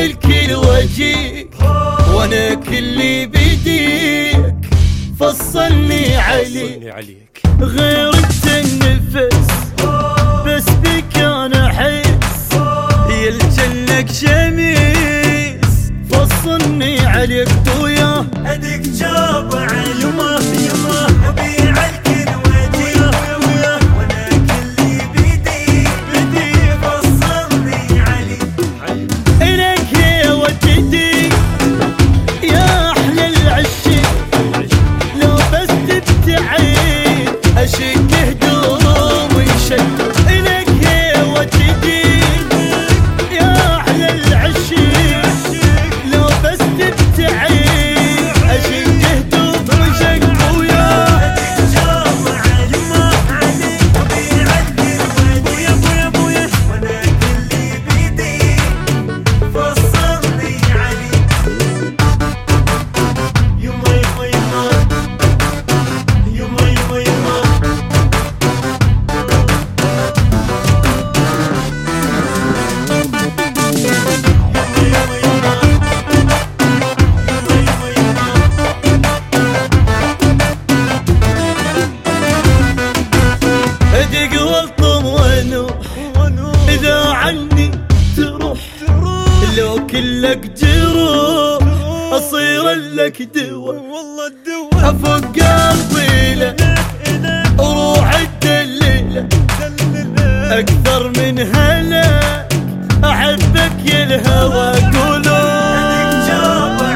الكل وجيك وانا كلي بيديك، فصلني عليك غيرت النفس بس بك انا احس يلجلك شميس، فصلني عليك وياه اديك جابع يما يما ابيع الكل وجيك وانا كلي بيديك فصلني عليك إليك يا ودي يا أحلى العشيق، لو بس تبتعد أشك هدومي شد. إليك يا ودي يا أحلى العشيق، لو بس تبتعد أشك هدومي شد وياه اديك جابع يما عليك ابيع الكل وجيك وانا كلي بيديك فصلني عليك يما يما يما يما يما يما ادق والطم ونوح اذا عني تروح، لو كلك جروح اصير لك دوا، والله الدوا افك قلبي له وروح الدليله اكثر من هلا احبك يا الهوى قولوا اديك جابع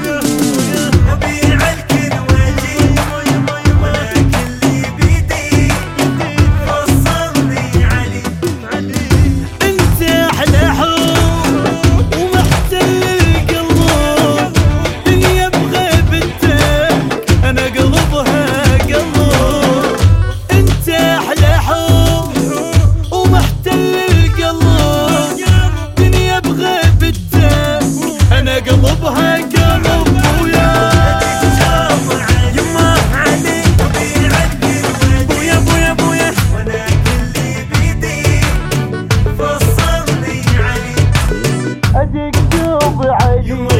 ابيع الكل وجيك وانا كلي بيديك فصلني عليك انت احلى حب ومحتل القلب، دنيا بغيبتك انا قلبها قلب. انت احلى حب ومحتل القلب، دنيا بغيبتك انا قلبها قلب وياه اديك جابع يما عليك ابيع الكل وجيك وانا كلي بيديك فصلني عليك ادق جوب عيون